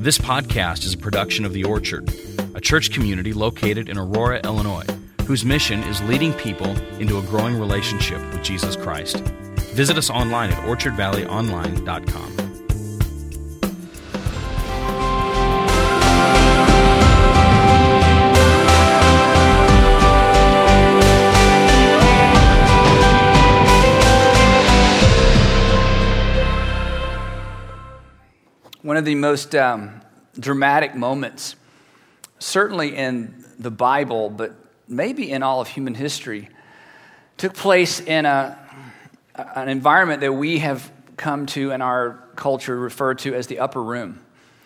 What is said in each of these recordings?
This podcast is a production of The Orchard, a church community located in Aurora, Illinois, whose mission is leading people into a growing relationship with Jesus Christ. Visit us online at orchardvalleyonline.com. One of the most dramatic moments, certainly in the Bible, but maybe in all of human history, took place in an environment that we have come to in our culture refer to as the upper room.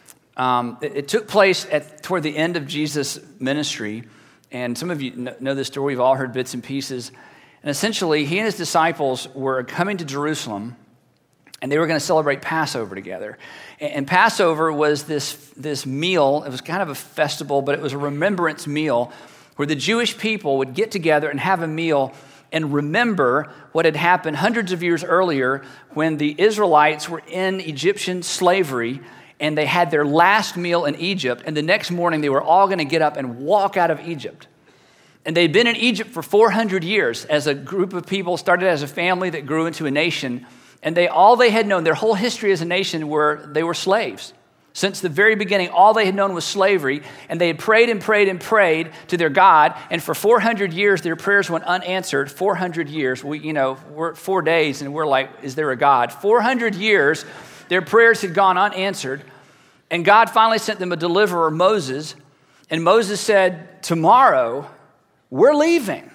It took place toward the end of Jesus' ministry, and some of you know this story. We've all heard bits and pieces. And essentially, he and his disciples were coming to Jerusalem, and they were going to celebrate Passover together. And Passover was this meal. It was kind of a festival, but it was a remembrance meal where the Jewish people would get together and have a meal and remember what had happened hundreds of years earlier when the Israelites were in Egyptian slavery and they had their last meal in Egypt. And the next morning, they were all going to get up and walk out of Egypt. And they'd been in Egypt for 400 years as a group of people, started as a family that grew into a nation. And all they had known, their whole history as a nation, they were slaves. Since the very beginning, all they had known was slavery, and they had prayed and prayed and prayed to their God, and for 400 years, their prayers went unanswered. 400 years, we're 4 days, and we're like, is there a God? 400 years, their prayers had gone unanswered, and God finally sent them a deliverer, Moses, and Moses said, tomorrow, we're leaving.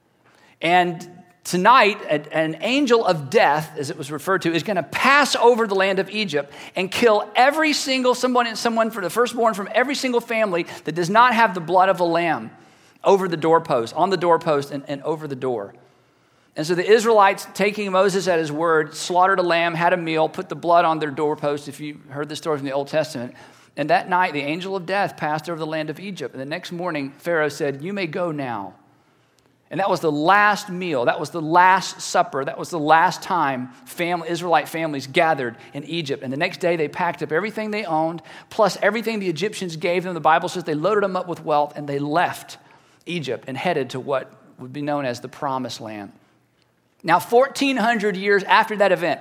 And tonight, an angel of death, as it was referred to, is going to pass over the land of Egypt and kill every single someone for the firstborn from every single family that does not have the blood of a lamb over the doorpost, on the doorpost and over the door. And so the Israelites, taking Moses at his word, slaughtered a lamb, had a meal, put the blood on their doorpost, if you heard the story from the Old Testament. And that night, the angel of death passed over the land of Egypt. And the next morning, Pharaoh said, "You may go now." And that was the last meal. That was the last supper. That was the last time Israelite families gathered in Egypt. And the next day, they packed up everything they owned, plus everything the Egyptians gave them. The Bible says they loaded them up with wealth, and they left Egypt and headed to what would be known as the Promised Land. Now, 1,400 years after that event,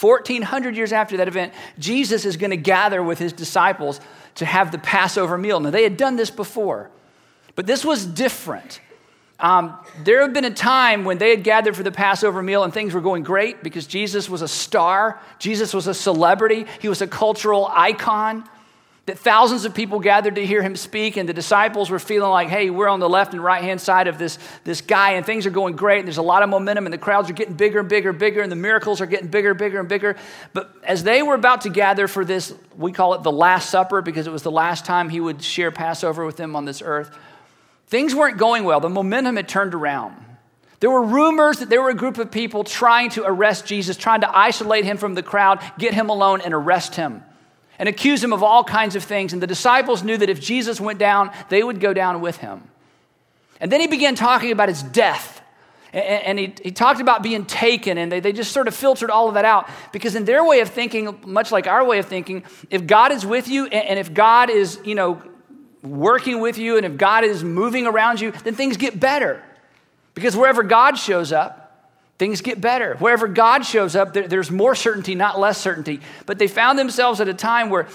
Jesus is going to gather with his disciples to have the Passover meal. Now, they had done this before, but this was different. There had been a time when they had gathered for the Passover meal and things were going great because Jesus was a star. Jesus was a celebrity. He was a cultural icon that thousands of people gathered to hear him speak, and the disciples were feeling like, hey, we're on the left and right-hand side of this guy, and things are going great, and there's a lot of momentum, and the crowds are getting bigger and bigger and bigger, and the miracles are getting bigger and bigger and bigger. But as they were about to gather for this, we call it the Last Supper because it was the last time he would share Passover with them on this earth, things weren't going well. The momentum had turned around. There were rumors that there were a group of people trying to arrest Jesus, trying to isolate him from the crowd, get him alone, and arrest him, and accuse him of all kinds of things. And the disciples knew that if Jesus went down, they would go down with him. And then he began talking about his death. And he talked about being taken, and they just sort of filtered all of that out. Because in their way of thinking, much like our way of thinking, if God is with you, and if God is, working with you, and if God is moving around you, then things get better. Because wherever God shows up, things get better. Wherever God shows up, there's more certainty, not less certainty. But they found themselves at a time where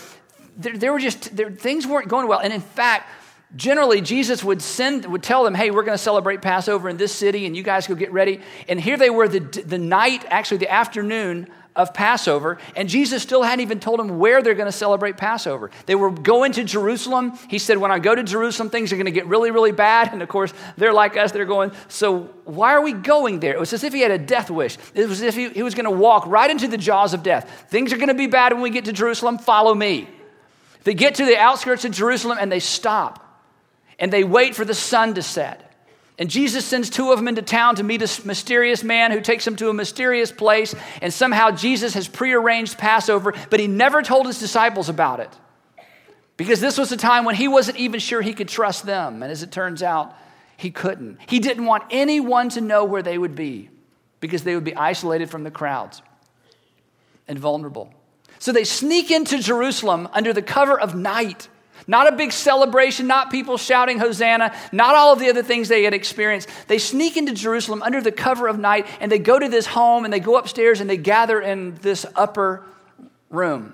things weren't going well. And in fact, generally, Jesus would tell them, hey, we're going to celebrate Passover in this city, and you guys go get ready. And here they were the night, actually the afternoon of Passover, and Jesus still hadn't even told them where they're going to celebrate Passover. They were going to Jerusalem. He said, when I go to Jerusalem, things are going to get really, really bad. And of course, they're like us. They're going, so why are we going there? It was as if he had a death wish. It was as if he was going to walk right into the jaws of death. Things are going to be bad when we get to Jerusalem. Follow me. They get to the outskirts of Jerusalem, and they stop. And they wait for the sun to set. And Jesus sends two of them into town to meet a mysterious man who takes them to a mysterious place. And somehow Jesus has prearranged Passover, but he never told his disciples about it. Because this was a time when he wasn't even sure he could trust them. And as it turns out, he couldn't. He didn't want anyone to know where they would be because they would be isolated from the crowds and vulnerable. So they sneak into Jerusalem under the cover of night. Not a big celebration, not people shouting Hosanna, not all of the other things they had experienced. They sneak into Jerusalem under the cover of night, and they go to this home, and they go upstairs, and they gather in this upper room.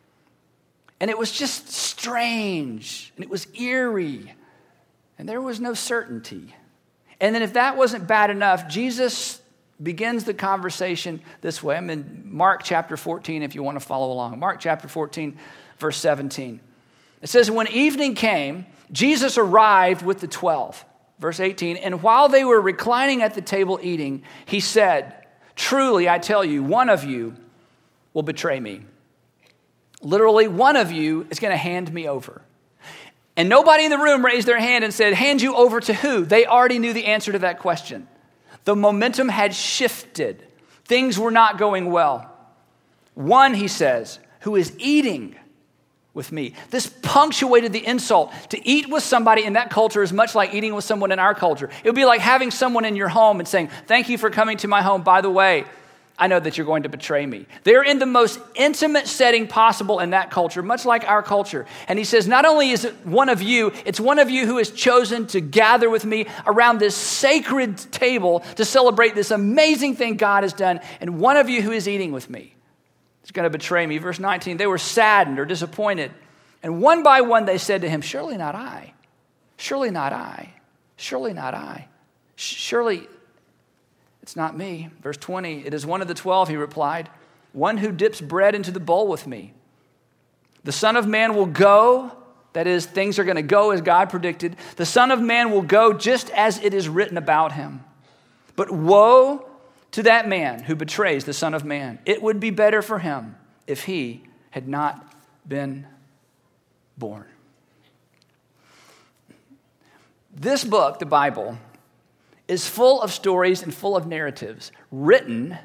And it was just strange, and it was eerie, and there was no certainty. And then if that wasn't bad enough, Jesus begins the conversation this way. I'm in Mark chapter 14 if you want to follow along. Mark chapter 14, verse 17. It says, when evening came, Jesus arrived with the 12. Verse 18, and while they were reclining at the table eating, he said, truly, I tell you, one of you will betray me. Literally, one of you is going to hand me over. And nobody in the room raised their hand and said, hand you over to who? They already knew the answer to that question. The momentum had shifted. Things were not going well. One, he says, who is eating with me. This punctuated the insult. To eat with somebody in that culture is much like eating with someone in our culture. It would be like having someone in your home and saying, thank you for coming to my home. By the way, I know that you're going to betray me. They're in the most intimate setting possible in that culture, much like our culture. And he says, not only is it one of you, it's one of you who has chosen to gather with me around this sacred table to celebrate this amazing thing God has done. And one of you who is eating with me is going to betray me. Verse 19, they were saddened or disappointed. And one by one they said to him, surely not I. Surely not I. Surely not I. Surely it's not me. Verse 20, it is one of the 12, he replied, one who dips bread into the bowl with me. The Son of Man will go, that is, things are going to go as God predicted. The Son of Man will go just as it is written about him. But woe to that man who betrays the Son of Man. It would be better for him if he had not been born. This book, the Bible, is full of stories and full of narratives written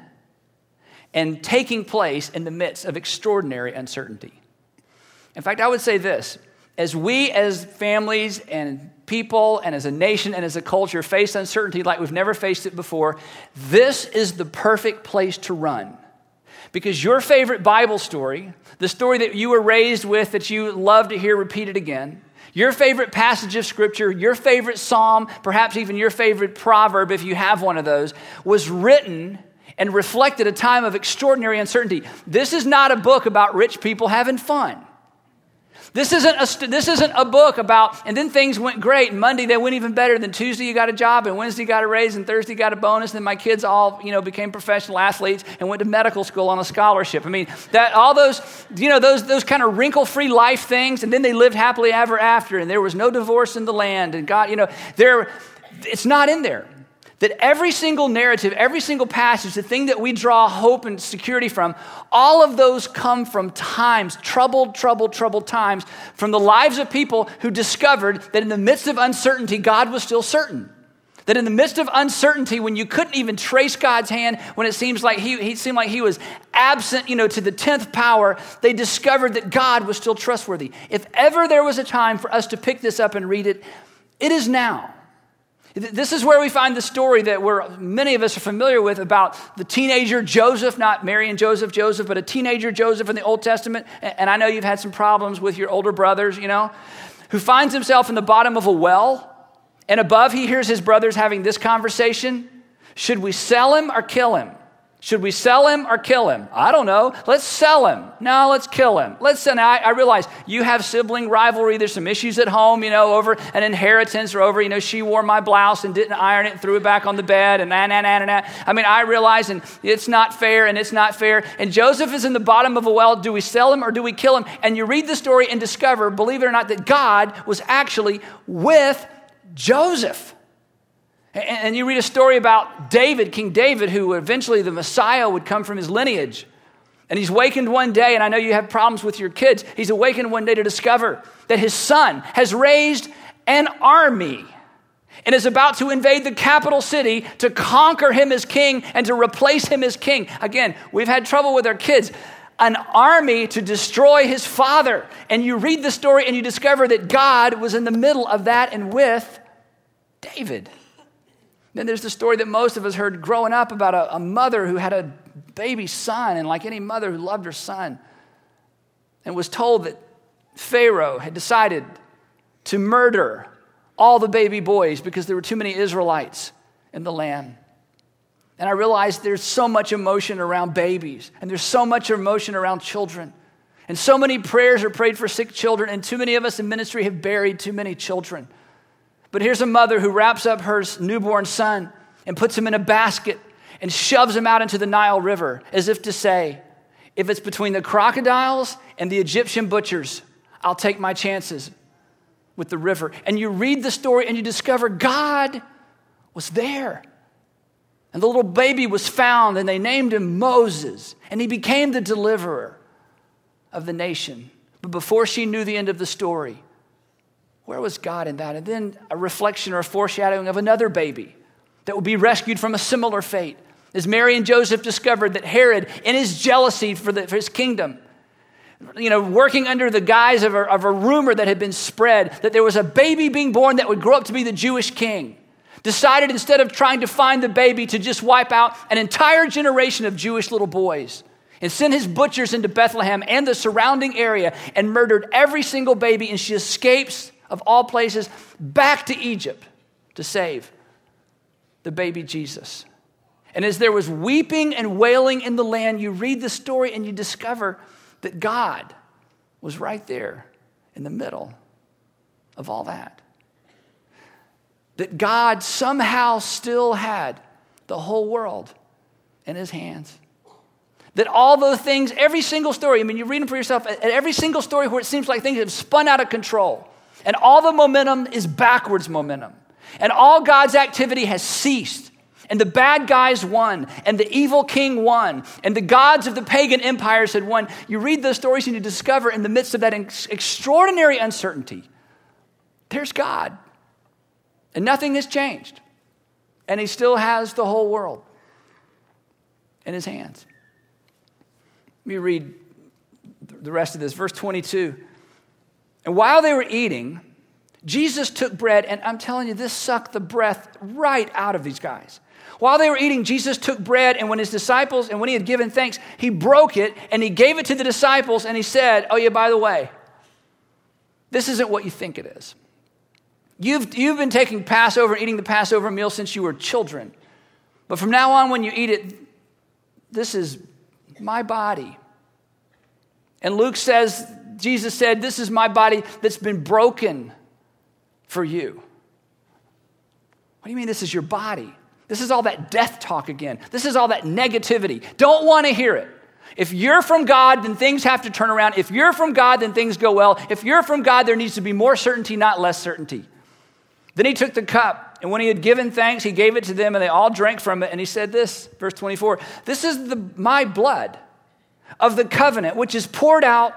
and taking place in the midst of extraordinary uncertainty. In fact, I would say this, as we as families and people and as a nation and as a culture face uncertainty like we've never faced it before, this is the perfect place to run. Because your favorite Bible story, the story that you were raised with that you love to hear repeated again, your favorite passage of Scripture, your favorite psalm, perhaps even your favorite proverb, if you have one of those, was written and reflected a time of extraordinary uncertainty. This is not a book about rich people having fun. This isn't a book about, and then things went great, and Monday they went even better, then Tuesday you got a job, and Wednesday you got a raise, and Thursday you got a bonus, and then my kids all, became professional athletes and went to medical school on a scholarship. I mean, that all those, those kind of wrinkle-free life things, and then they lived happily ever after, and there was no divorce in the land, and God, it's not in there. That every single narrative, every single passage, the thing that we draw hope and security from, all of those come from times, troubled times, from the lives of people who discovered that in the midst of uncertainty, God was still certain. That in the midst of uncertainty, when you couldn't even trace God's hand, when it seems like he seemed like he was absent, to the 10th power, they discovered that God was still trustworthy. If ever there was a time for us to pick this up and read it, it is now. This is where we find the story that many of us are familiar with about the teenager Joseph, not Mary and Joseph, but a teenager Joseph in the Old Testament. And I know you've had some problems with your older brothers, who finds himself in the bottom of a well. And above, he hears his brothers having this conversation. Should we sell him or kill him? Should we sell him or kill him? I don't know. Let's sell him. No, let's kill him. Now, I realize you have sibling rivalry. There's some issues at home, over an inheritance or over, she wore my blouse and didn't iron it and threw it back on the bed and I mean, I realize and it's not fair and it's not fair. And Joseph is in the bottom of a well. Do we sell him or do we kill him? And you read the story and discover, believe it or not, that God was actually with Joseph. And you read a story about David, King David, who eventually the Messiah would come from his lineage. And he's awakened one day, and I know you have problems with your kids, he's awakened one day to discover that his son has raised an army and is about to invade the capital city to conquer him as king and to replace him as king. Again, we've had trouble with our kids. An army to destroy his father. And you read the story and you discover that God was in the middle of that and with David. Then there's the story that most of us heard growing up about a mother who had a baby son, and like any mother who loved her son, and was told that Pharaoh had decided to murder all the baby boys because there were too many Israelites in the land. And I realized there's so much emotion around babies, and there's so much emotion around children. And so many prayers are prayed for sick children, and too many of us in ministry have buried too many children. But here's a mother who wraps up her newborn son and puts him in a basket and shoves him out into the Nile River as if to say, if it's between the crocodiles and the Egyptian butchers, I'll take my chances with the river. And you read the story and you discover God was there. And the little baby was found, and they named him Moses, and he became the deliverer of the nation. But before she knew the end of the story, where was God in that? And then a reflection or a foreshadowing of another baby that would be rescued from a similar fate. As Mary and Joseph discovered that Herod, in his jealousy for his kingdom, working under the guise of a rumor that had been spread, that there was a baby being born that would grow up to be the Jewish king, decided instead of trying to find the baby to just wipe out an entire generation of Jewish little boys and sent his butchers into Bethlehem and the surrounding area and murdered every single baby. And she escapes, of all places, back to Egypt to save the baby Jesus. And as there was weeping and wailing in the land, you read the story and you discover that God was right there in the middle of all that. That God somehow still had the whole world in his hands. That all those things, every single story, you read them for yourself, at every single story where it seems like things have spun out of control, and all the momentum is backwards momentum, and all God's activity has ceased, and the bad guys won, and the evil king won, and the gods of the pagan empires had won. You read those stories and you discover in the midst of that extraordinary uncertainty, there's God. And nothing has changed. And he still has the whole world in his hands. Let me read the rest of this. Verse 22. And while they were eating, Jesus took bread, and I'm telling you, this sucked the breath right out of these guys. While they were eating, Jesus took bread, and when he had given thanks, he broke it, and he gave it to the disciples, and he said, oh yeah, by the way, this isn't what you think it is. You've been taking Passover and eating the Passover meal since you were children. But from now on, when you eat it, this is my body. And Luke says, Jesus said, this is my body that's been broken for you. What do you mean this is your body? This is all that death talk again. This is all that negativity. Don't want to hear it. If you're from God, then things have to turn around. If you're from God, then things go well. If you're from God, there needs to be more certainty, not less certainty. Then he took the cup, and when he had given thanks, he gave it to them, and they all drank from it. And he said this, verse 24, this is my blood of the covenant, which is poured out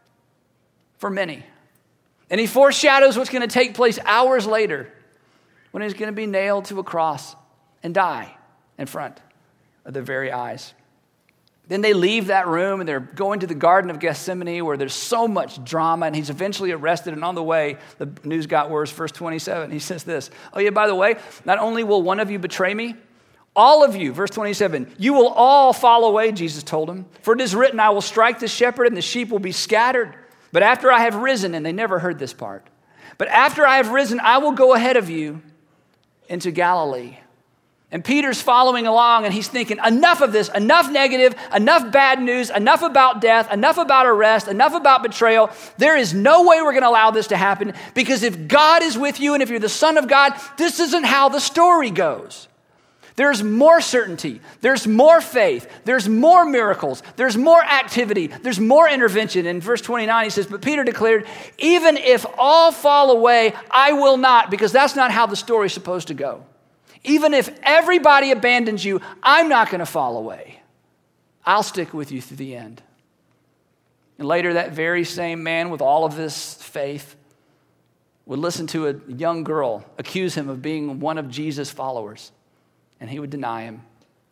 for many. And he foreshadows what's going to take place hours later when he's going to be nailed to a cross and die in front of their very eyes. Then they leave that room and they're going to the Garden of Gethsemane where there's so much drama, and he's eventually arrested. And on the way, the news got worse. Verse 27, he says this, oh yeah, by the way, not only will one of you betray me, all of you, verse 27, you will all fall away, Jesus told him. For it is written, I will strike the shepherd and the sheep will be scattered. But after I have risen, and they never heard this part, but after I have risen, I will go ahead of you into Galilee. And Peter's following along, and he's thinking, enough of this, enough negative, enough bad news, enough about death, enough about arrest, enough about betrayal. There is no way we're going to allow this to happen, because if God is with you and if you're the Son of God, this isn't how the story goes. There's more certainty. There's more faith. There's more miracles. There's more activity. There's more intervention. In verse 29, he says, but Peter declared, even if all fall away, I will not, because that's not how the story's supposed to go. Even if everybody abandons you, I'm not going to fall away. I'll stick with you through the end. And later, that very same man with all of this faith would listen to a young girl accuse him of being one of Jesus' followers, and he would deny him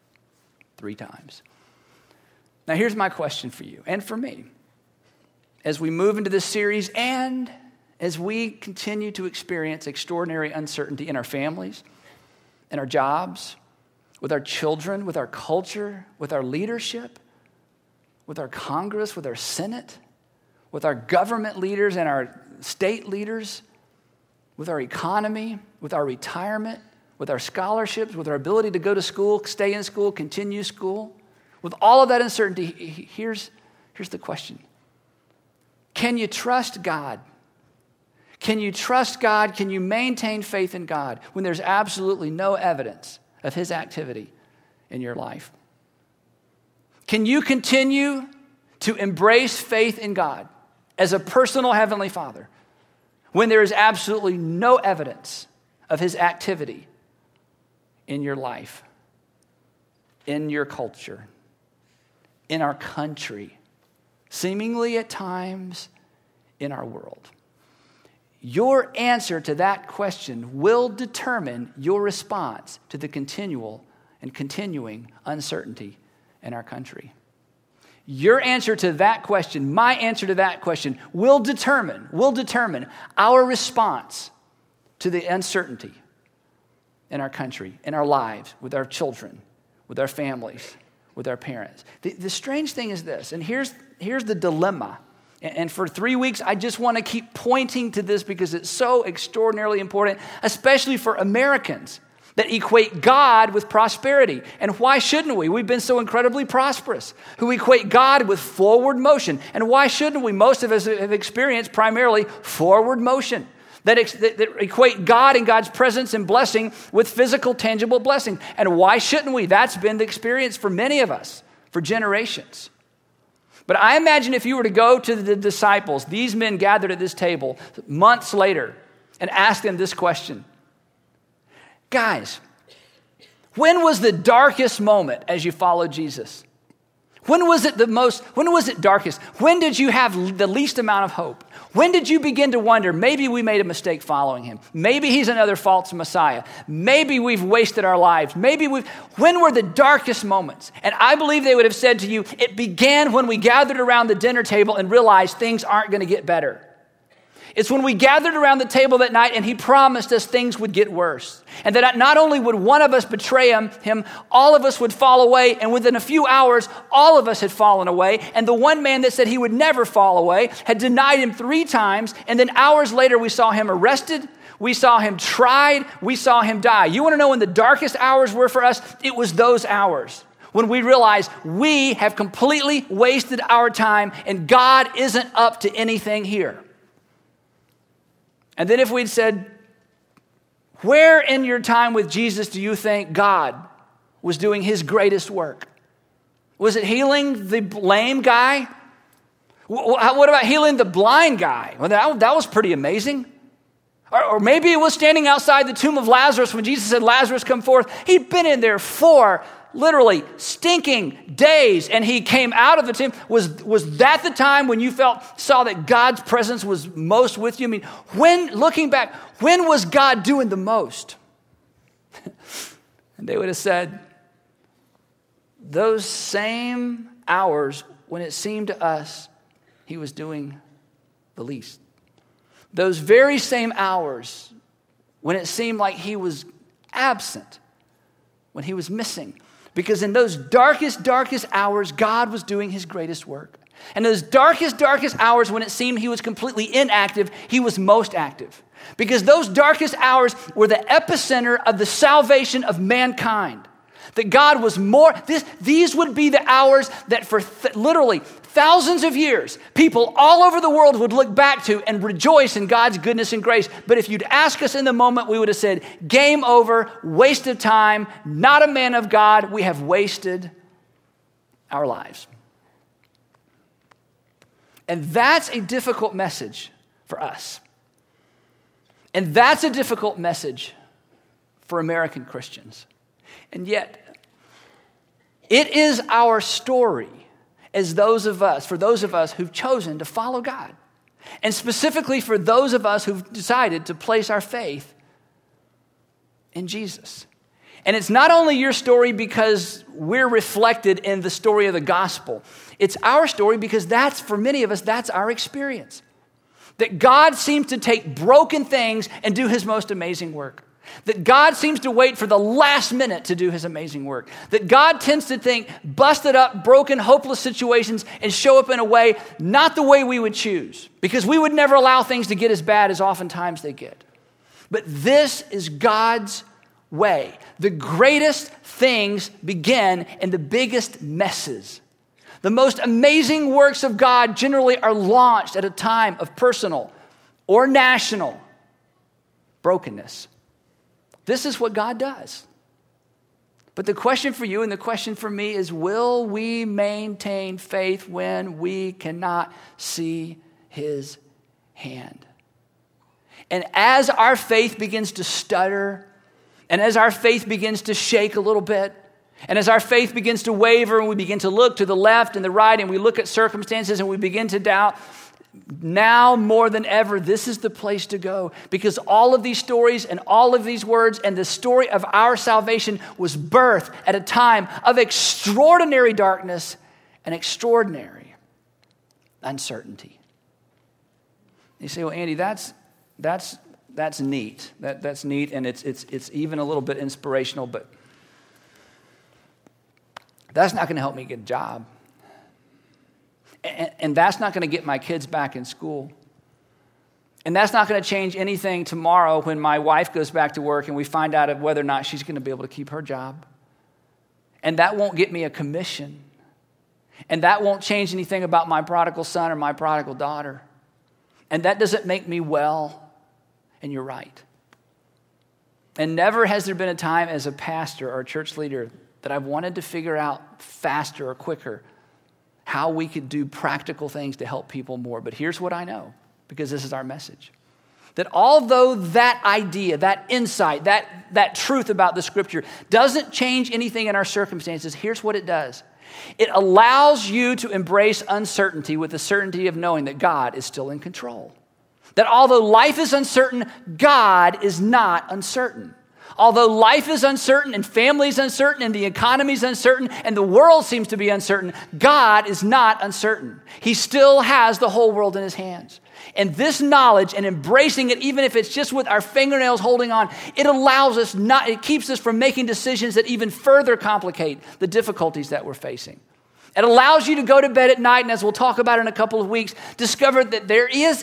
3 times. Now, here's my question for you and for me. As we move into this series and as we continue to experience extraordinary uncertainty in our families, in our jobs, with our children, with our culture, with our leadership, with our Congress, with our Senate, with our government leaders and our state leaders, with our economy, with our retirement, with our scholarships, with our ability to go to school, stay in school, continue school. With all of that uncertainty, here's the question. Can you trust God? Can you trust God? Can you maintain faith in God when there's absolutely no evidence of his activity in your life? Can you continue to embrace faith in God as a personal Heavenly Father when there is absolutely no evidence of his activity in your life, in your culture, in our country, seemingly at times in our world? Your answer to that question will determine your response to the continual and continuing uncertainty in our country. Your answer to that question, my answer to that question, will determine our response to the uncertainty in our country, in our lives, with our children, with our families, with our parents. The strange thing is this, and here's the dilemma. And for 3 weeks, I just want to keep pointing to this because it's so extraordinarily important, especially for Americans that equate God with prosperity. And why shouldn't we? We've been so incredibly prosperous. Who equate God with forward motion. And why shouldn't we? Most of us have experienced primarily forward motion. That equate God and God's presence and blessing with physical, tangible blessing. And why shouldn't we? That's been the experience for many of us for generations. But I imagine if you were to go to the disciples, these men gathered at this table months later, and ask them this question. Guys, when was the darkest moment as you followed Jesus? When was it darkest? When did you have the least amount of hope? When did you begin to wonder, maybe we made a mistake following him? Maybe he's another false Messiah. Maybe we've wasted our lives. When were the darkest moments? And I believe they would have said to you, it began when we gathered around the dinner table and realized things aren't going to get better. It's when we gathered around the table that night and he promised us things would get worse. And that not only would one of us betray him, all of us would fall away. And within a few hours, all of us had fallen away. And the one man that said he would never fall away had denied him 3 times. And then hours later, we saw him arrested. We saw him tried. We saw him die. You want to know when the darkest hours were for us? It was those hours when we realized we have completely wasted our time and God isn't up to anything here. And then if we'd said, where in your time with Jesus do you think God was doing his greatest work? Was it healing the lame guy? What about healing the blind guy? Well, that was pretty amazing. Or maybe it was standing outside the tomb of Lazarus when Jesus said, Lazarus, come forth. He'd been in there for literally stinking days, and he came out of the tomb. Was that the time when you saw that God's presence was most with you? I mean, looking back, when was God doing the most? And they would have said, those same hours when it seemed to us he was doing the least. Those very same hours when it seemed like he was absent, when he was missing. Because in those darkest hours, God was doing his greatest work. And those darkest hours when it seemed he was completely inactive, he was most active. Because those darkest hours were the epicenter of the salvation of mankind. That God was more, these would be the hours that for literally thousands of years, people all over the world would look back to and rejoice in God's goodness and grace. But if you'd ask us in the moment, we would have said, game over, waste of time, not a man of God. We have wasted our lives. And that's a difficult message for us. And that's a difficult message for American Christians. And yet, it is our story for those of us who've chosen to follow God. And specifically for those of us who've decided to place our faith in Jesus. And it's not only your story because we're reflected in the story of the gospel. It's our story because for many of us, that's our experience. That God seems to take broken things and do his most amazing work. That God seems to wait for the last minute to do his amazing work. That God tends to think busted up, broken, hopeless situations and show up in a way, not the way we would choose. Because we would never allow things to get as bad as oftentimes they get. But this is God's way. The greatest things begin in the biggest messes. The most amazing works of God generally are launched at a time of personal or national brokenness. This is what God does. But the question for you and the question for me is, will we maintain faith when we cannot see his hand? And as our faith begins to stutter, and as our faith begins to shake a little bit, and as our faith begins to waver and we begin to look to the left and the right and we look at circumstances and we begin to doubt, now more than ever, this is the place to go, because all of these stories and all of these words and the story of our salvation was birthed at a time of extraordinary darkness and extraordinary uncertainty. You say, well, Andy, that's neat. That's neat, and it's even a little bit inspirational, but that's not going to help me get a job. And that's not going to get my kids back in school. And that's not going to change anything tomorrow when my wife goes back to work and we find out whether or not she's going to be able to keep her job. And that won't get me a commission. And that won't change anything about my prodigal son or my prodigal daughter. And that doesn't make me well. And you're right. And never has there been a time as a pastor or a church leader that I've wanted to figure out faster or quicker how we could do practical things to help people more. But here's what I know, because this is our message. That although that idea, that insight, that truth about the scripture doesn't change anything in our circumstances, here's what it does. It allows you to embrace uncertainty with the certainty of knowing that God is still in control. That although life is uncertain, God is not uncertain. Although life is uncertain and family is uncertain and the economy is uncertain and the world seems to be uncertain, God is not uncertain. He still has the whole world in his hands. And this knowledge and embracing it, even if it's just with our fingernails holding on, it keeps us from making decisions that even further complicate the difficulties that we're facing. It allows you to go to bed at night, and as we'll talk about in a couple of weeks, discover that there is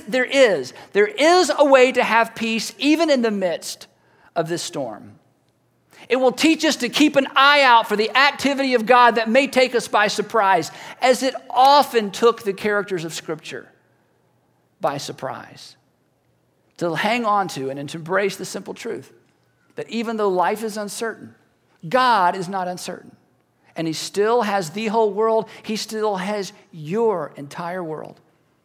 a way to have peace even in the midst of this storm. It will teach us to keep an eye out for the activity of God that may take us by surprise, as it often took the characters of Scripture by surprise. To hang on to and to embrace the simple truth that even though life is uncertain, God is not uncertain. And he still has the whole world. He still has your entire world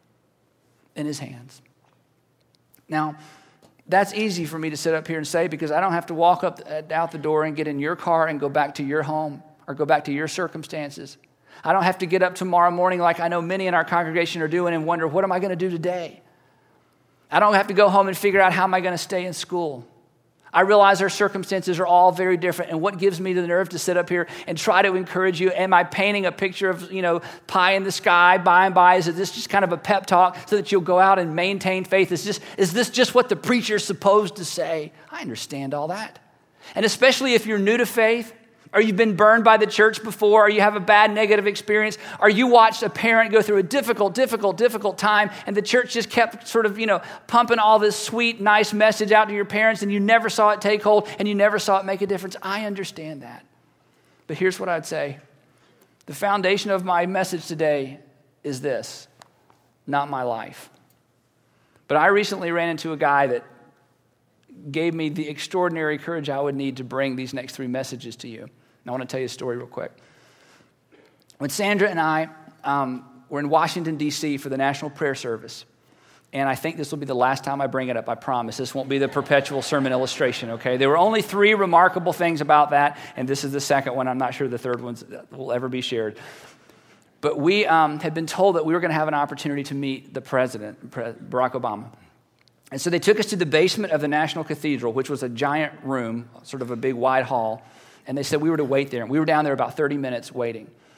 in his hands. Now, that's easy for me to sit up here and say, because I don't have to walk out the door and get in your car and go back to your home or go back to your circumstances. I don't have to get up tomorrow morning like I know many in our congregation are doing and wonder, what am I going to do today? I don't have to go home and figure out how am I going to stay in school. I realize our circumstances are all very different, and what gives me the nerve to sit up here and try to encourage you? Am I painting a picture of, pie in the sky by and by? Is this just kind of a pep talk so that you'll go out and maintain faith? Is this just what the preacher's supposed to say? I understand all that. And especially if you're new to faith, or you've been burned by the church before, or you have a bad negative experience, or you watched a parent go through a difficult time, and the church just kept sort of, pumping all this sweet, nice message out to your parents, and you never saw it take hold, and you never saw it make a difference. I understand that. But here's what I'd say. The foundation of my message today is this: not my life. But I recently ran into a guy that gave me the extraordinary courage I would need to bring these next 3 messages to you. And I want to tell you a story real quick. When Sandra and I were in Washington, D.C. for the National Prayer Service, and I think this will be the last time I bring it up, I promise. This won't be the perpetual sermon illustration, okay? There were only 3 remarkable things about that, and this is the second one. I'm not sure the third one will ever be shared. But we had been told that we were going to have an opportunity to meet the president, Barack Obama. And so they took us to the basement of the National Cathedral, which was a giant room, sort of a big wide hall. And they said we were to wait there. And we were down there about 30 minutes waiting.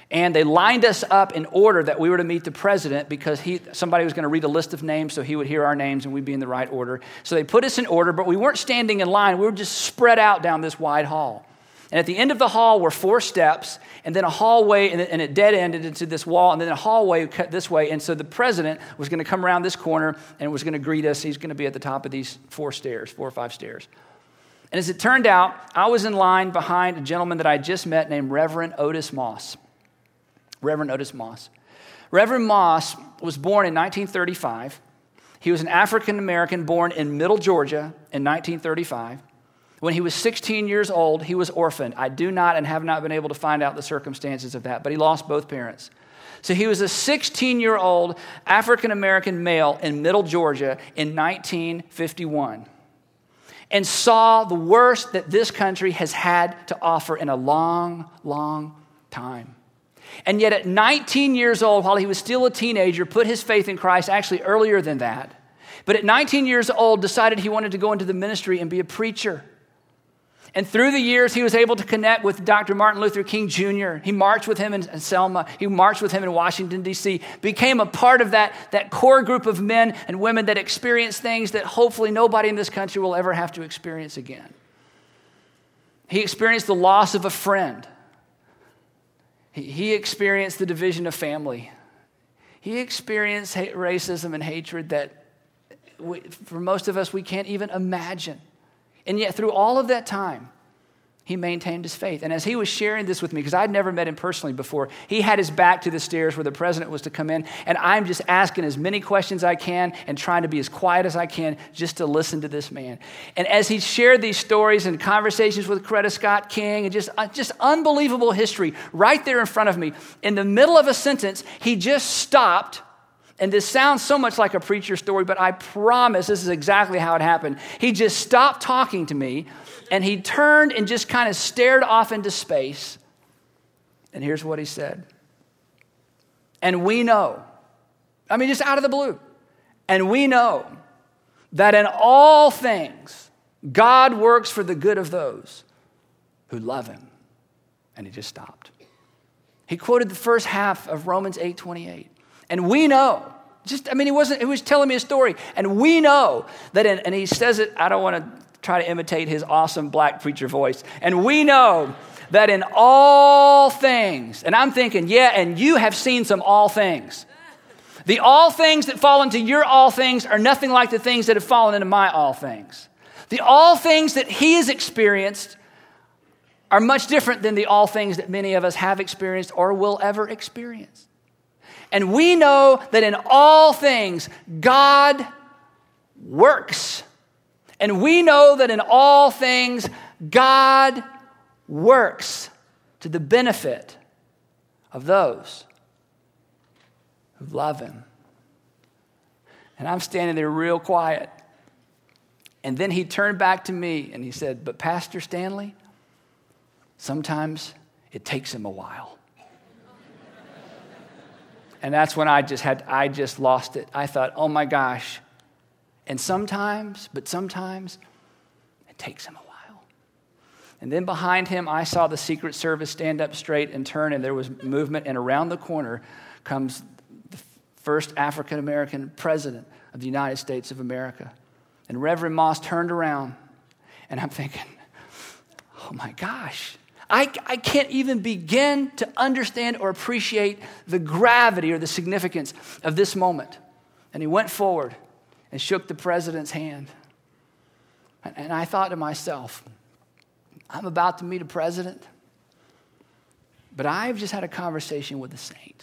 And they lined us up in order that we were to meet the president because somebody was going to read a list of names so he would hear our names and we'd be in the right order. So they put us in order, but we weren't standing in line. We were just spread out down this wide hall. And at the end of the hall were 4 steps and then a hallway, and it dead-ended into this wall, and then a hallway cut this way. And so the president was going to come around this corner and was going to greet us. He's going to be at the top of these 4 or 5 stairs. And as it turned out, I was in line behind a gentleman that I just met named Reverend Otis Moss. Reverend Otis Moss. Reverend Moss was born in 1935. He was an African-American born in Middle Georgia in 1935. When he was 16 years old, he was orphaned. I do not and have not been able to find out the circumstances of that, but he lost both parents. So he was a 16-year-old African-American male in Middle Georgia in 1951 and saw the worst that this country has had to offer in a long, long time. And yet at 19 years old, while he was still a teenager, put his faith in Christ, actually earlier than that. But at 19 years old, decided he wanted to go into the ministry and be a preacher. And through the years, he was able to connect with Dr. Martin Luther King Jr. He marched with him in Selma. He marched with him in Washington, D.C., became a part of that core group of men and women that experienced things that hopefully nobody in this country will ever have to experience again. He experienced the loss of a friend. He experienced the division of family. He experienced racism and hatred that for most of us, we can't even imagine. And yet through all of that time, he maintained his faith. And as he was sharing this with me, because I'd never met him personally before, he had his back to the stairs where the president was to come in. And I'm just asking as many questions I can and trying to be as quiet as I can just to listen to this man. And as he shared these stories and conversations with Coretta Scott King and just unbelievable history right there in front of me, in the middle of a sentence, he just stopped. And this sounds so much like a preacher story, but I promise this is exactly how it happened. He just stopped talking to me, and he turned and just kind of stared off into space. And here's what he said. And we know, just out of the blue, and we know that in all things, God works for the good of those who love him. And he just stopped. He quoted the first half of Romans 8:28. And we know, he was telling me a story. And we know that, and he says it, I don't want to try to imitate his awesome black preacher voice. And we know that in all things, and I'm thinking, yeah, and you have seen some all things. The all things that fall into your all things are nothing like the things that have fallen into my all things. The all things that he has experienced are much different than the all things that many of us have experienced or will ever experience. And we know that in all things, God works. And we know that in all things, God works to the benefit of those who love him. And I'm standing there real quiet. And then he turned back to me and he said, but Pastor Stanley, sometimes it takes him a while. And that's when I just lost it. I thought, oh my gosh. And sometimes it takes him a while. And then behind him, I saw the Secret Service stand up straight and turn, and there was movement. And around the corner comes the first African-American president of the United States of America. And Reverend Moss turned around, and I'm thinking, oh my gosh. I can't even begin to understand or appreciate the gravity or the significance of this moment. And he went forward and shook the president's hand. And I thought to myself, I'm about to meet a president, but I've just had a conversation with a saint.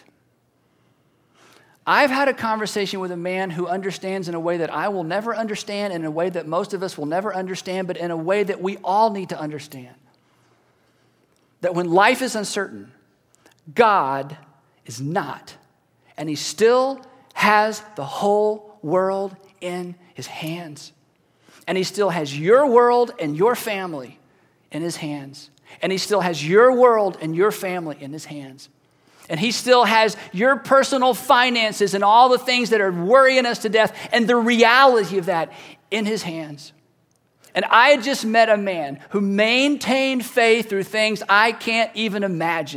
I've had a conversation with a man who understands in a way that I will never understand, in a way that most of us will never understand, but in a way that we all need to understand. That when life is uncertain, God is not. And he still has the whole world in his hands. And he still has your world and your family in his hands. And he still has your world and your family in his hands. And he still has your personal finances and all the things that are worrying us to death and the reality of that in his hands. And I had just met a man who maintained faith through things I can't even imagine.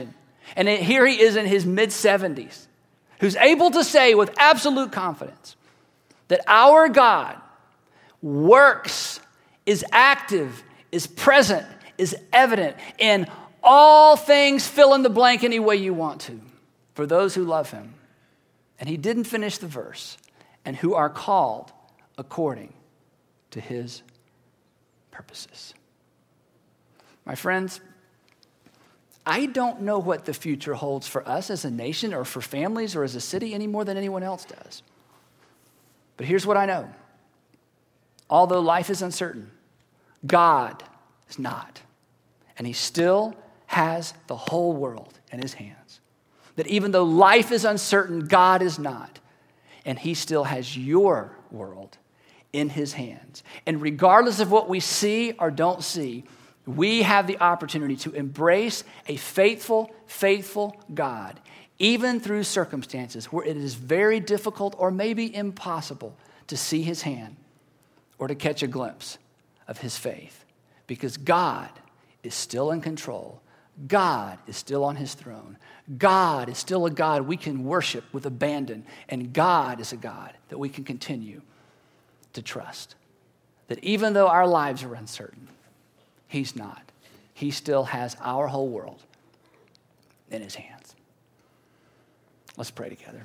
And here he is in his mid-70s, who's able to say with absolute confidence that our God works, is active, is present, is evident in all things, fill in the blank any way you want to, for those who love him. And he didn't finish the verse, and who are called according to his purposes. My friends, I don't know what the future holds for us as a nation or for families or as a city any more than anyone else does. But here's what I know. Although life is uncertain, God is not. And he still has the whole world in his hands. That even though life is uncertain, God is not. And he still has your world in his hands. And regardless of what we see or don't see, we have the opportunity to embrace a faithful, faithful God, even through circumstances where it is very difficult or maybe impossible to see his hand or to catch a glimpse of his faith. Because God is still in control. God is still on his throne. God is still a God we can worship with abandon. And God is a God that we can continue to trust. That even though our lives are uncertain, he's not. He still has our whole world in his hands. Let's pray together.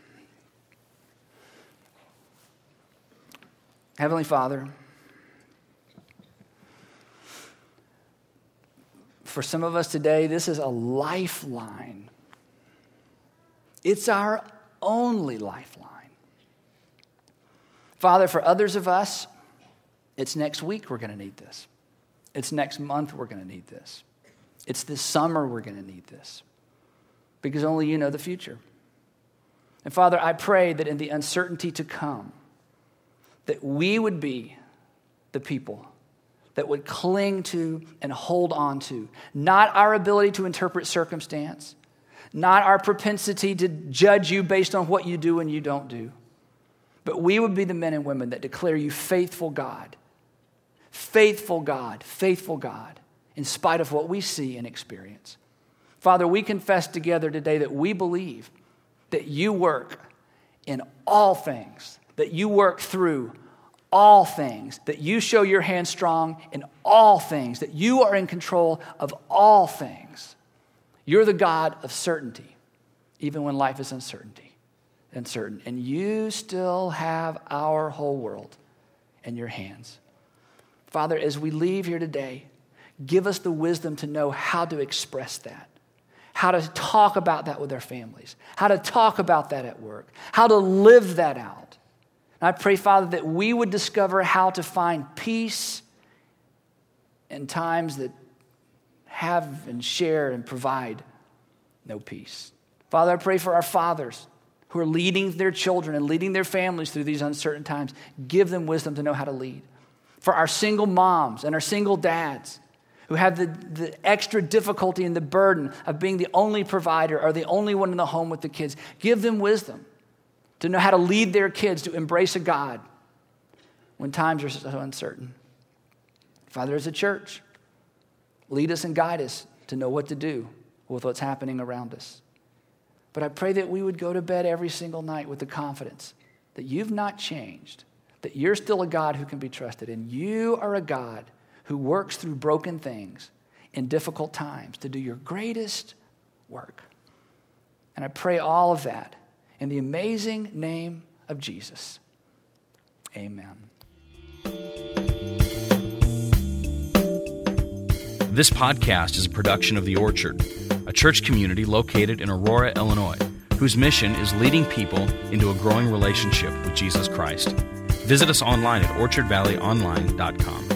Heavenly Father, for some of us today, this is a lifeline. It's our only lifeline. Father, for others of us, it's next week we're going to need this. It's next month we're going to need this. It's this summer we're going to need this. Because only you know the future. And Father, I pray that in the uncertainty to come, that we would be the people that would cling to and hold on to, not our ability to interpret circumstance, not our propensity to judge you based on what you do and you don't do, but we would be the men and women that declare you faithful God, faithful God, faithful God, in spite of what we see and experience. Father, we confess together today that we believe that you work in all things, that you work through all things, that you show your hand strong in all things, that you are in control of all things. You're the God of certainty, even when life is uncertain. And you still have our whole world in your hands. Father, as we leave here today, give us the wisdom to know how to express that, how to talk about that with our families, how to talk about that at work, how to live that out. And I pray, Father, that we would discover how to find peace in times that have and share and provide no peace. Father, I pray for our fathers who are leading their children and leading their families through these uncertain times. Give them wisdom to know how to lead. For our single moms and our single dads who have the extra difficulty and the burden of being the only provider or the only one in the home with the kids, give them wisdom to know how to lead their kids to embrace a God when times are so uncertain. Father, as a church, lead us and guide us to know what to do with what's happening around us. But I pray that we would go to bed every single night with the confidence that you've not changed, that you're still a God who can be trusted, and you are a God who works through broken things in difficult times to do your greatest work. And I pray all of that in the amazing name of Jesus. Amen. This podcast is a production of The Orchard, a church community located in Aurora, Illinois, whose mission is leading people into a growing relationship with Jesus Christ. Visit us online at orchardvalleyonline.com.